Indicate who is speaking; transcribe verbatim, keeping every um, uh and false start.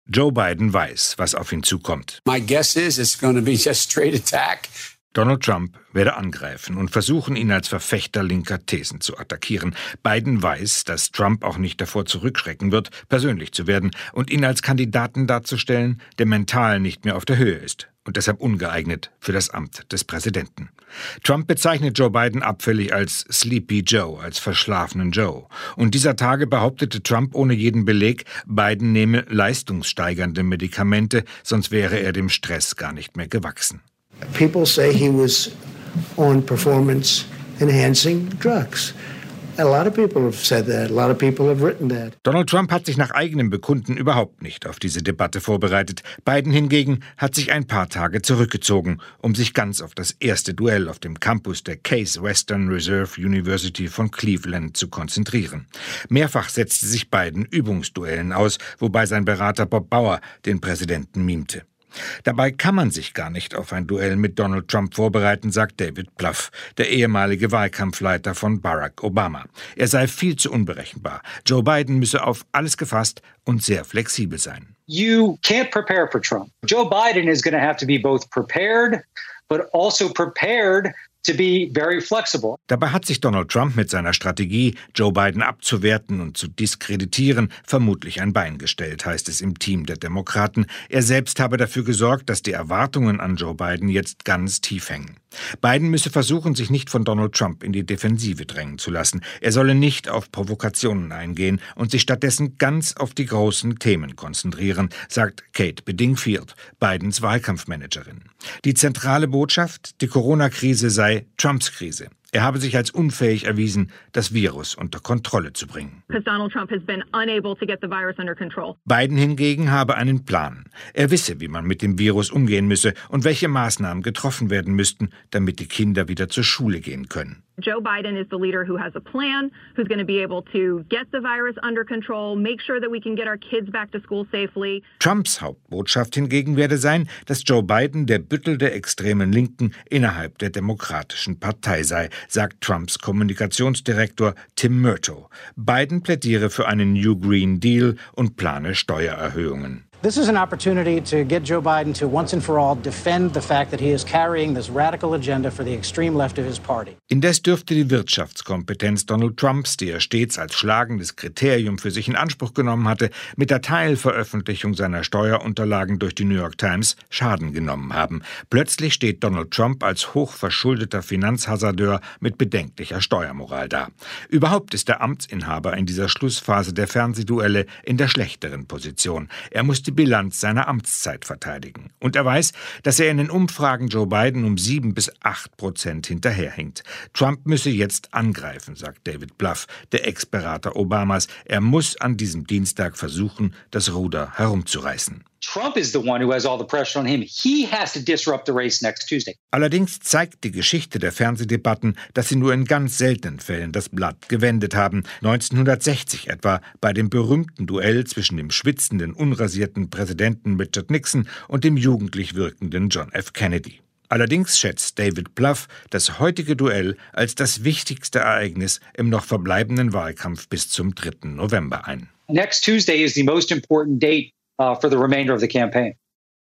Speaker 1: Joe Biden weiß, was auf ihn zukommt.
Speaker 2: My guess is it's going to be just straight attack.
Speaker 1: Donald Trump werde angreifen und versuchen, ihn als Verfechter linker Thesen zu attackieren. Biden weiß, dass Trump auch nicht davor zurückschrecken wird, persönlich zu werden und ihn als Kandidaten darzustellen, der mental nicht mehr auf der Höhe ist und deshalb ungeeignet für das Amt des Präsidenten. Trump bezeichnet Joe Biden abfällig als Sleepy Joe, als verschlafenen Joe. Und dieser Tage behauptete Trump ohne jeden Beleg, Biden nehme leistungssteigernde Medikamente, sonst wäre er dem Stress gar nicht mehr gewachsen.
Speaker 3: People say he was on performance-enhancing drugs. A lot of people have said that. A lot of people have written that.
Speaker 1: Donald Trump hat sich nach eigenem Bekunden überhaupt nicht auf diese Debatte vorbereitet. Biden hingegen hat sich ein paar Tage zurückgezogen, um sich ganz auf das erste Duell auf dem Campus der Case Western Reserve University von Cleveland zu konzentrieren. Mehrfach setzte sich Biden Übungsduellen aus, wobei sein Berater Bob Bauer den Präsidenten mimte. Dabei kann man sich gar nicht auf ein Duell mit Donald Trump vorbereiten, sagt David Plouffe, der ehemalige Wahlkampfleiter von Barack Obama. Er sei viel zu unberechenbar. Joe Biden müsse auf alles gefasst und sehr flexibel sein.
Speaker 4: You can't prepare for Trump. Joe Biden is going to have to be both prepared, but also prepared to be very flexible.
Speaker 1: Dabei hat sich Donald Trump mit seiner Strategie, Joe Biden abzuwerten und zu diskreditieren, vermutlich ein Bein gestellt, heißt es im Team der Demokraten. Er selbst habe dafür gesorgt, dass die Erwartungen an Joe Biden jetzt ganz tief hängen. Biden müsse versuchen, sich nicht von Donald Trump in die Defensive drängen zu lassen. Er solle nicht auf Provokationen eingehen und sich stattdessen ganz auf die großen Themen konzentrieren, sagt Kate Bedingfield, Bidens Wahlkampfmanagerin. Die zentrale Botschaft, die Corona-Krise sei Trumps Krise. Er habe sich als unfähig erwiesen, das Virus unter Kontrolle zu bringen.
Speaker 5: Donald Trump has been unable to get the virus under control.
Speaker 1: Biden hingegen habe einen Plan. Er wisse, wie man mit dem Virus umgehen müsse und welche Maßnahmen getroffen werden müssten, damit die Kinder wieder zur Schule gehen können.
Speaker 5: Joe Biden is the leader who has a plan, who's going to be able to get the virus under control, make sure that we can get our kids back to school safely.
Speaker 1: Trumps Hauptbotschaft hingegen werde sein, dass Joe Biden der Büttel der extremen Linken innerhalb der Demokratischen Partei sei, sagt Trumps Kommunikationsdirektor Tim Murtaugh. Biden plädiere für einen New Green Deal und plane Steuererhöhungen.
Speaker 6: This is an opportunity to get Joe Biden to once and for all defend the fact that he is carrying this radical agenda for the extreme left of his party.
Speaker 1: Indes dürfte die Wirtschaftskompetenz Donald Trumps, die er stets als schlagendes Kriterium für sich in Anspruch genommen hatte, mit der Teilveröffentlichung seiner Steuerunterlagen durch die New York Times Schaden genommen haben. Plötzlich steht Donald Trump als hochverschuldeter Finanzhasardeur mit bedenklicher Steuermoral da. Überhaupt ist der Amtsinhaber in dieser Schlussphase der Fernsehduelle in der schlechteren Position. Er muss die Bilanz seiner Amtszeit verteidigen. Und er weiß, dass er in den Umfragen Joe Biden um sieben bis acht Prozent hinterherhinkt. Trump müsse jetzt angreifen, sagt David Plouffe, der Ex-Berater Obamas. Er muss an diesem Dienstag versuchen, das Ruder herumzureißen.
Speaker 4: Trump is the one who has all the pressure on him. He has to disrupt the race next Tuesday.
Speaker 1: Allerdings zeigt die Geschichte der Fernsehdebatten, dass sie nur in ganz seltenen Fällen das Blatt gewendet haben. neunzehnhundertsechzig etwa bei dem berühmten Duell zwischen dem schwitzenden, unrasierten Präsidenten Richard Nixon und dem jugendlich wirkenden John F. Kennedy. Allerdings schätzt David Plouffe das heutige Duell als das wichtigste Ereignis im noch verbleibenden Wahlkampf bis zum dritten November ein.
Speaker 4: Next Tuesday is the most important date uh, for the remainder of the campaign.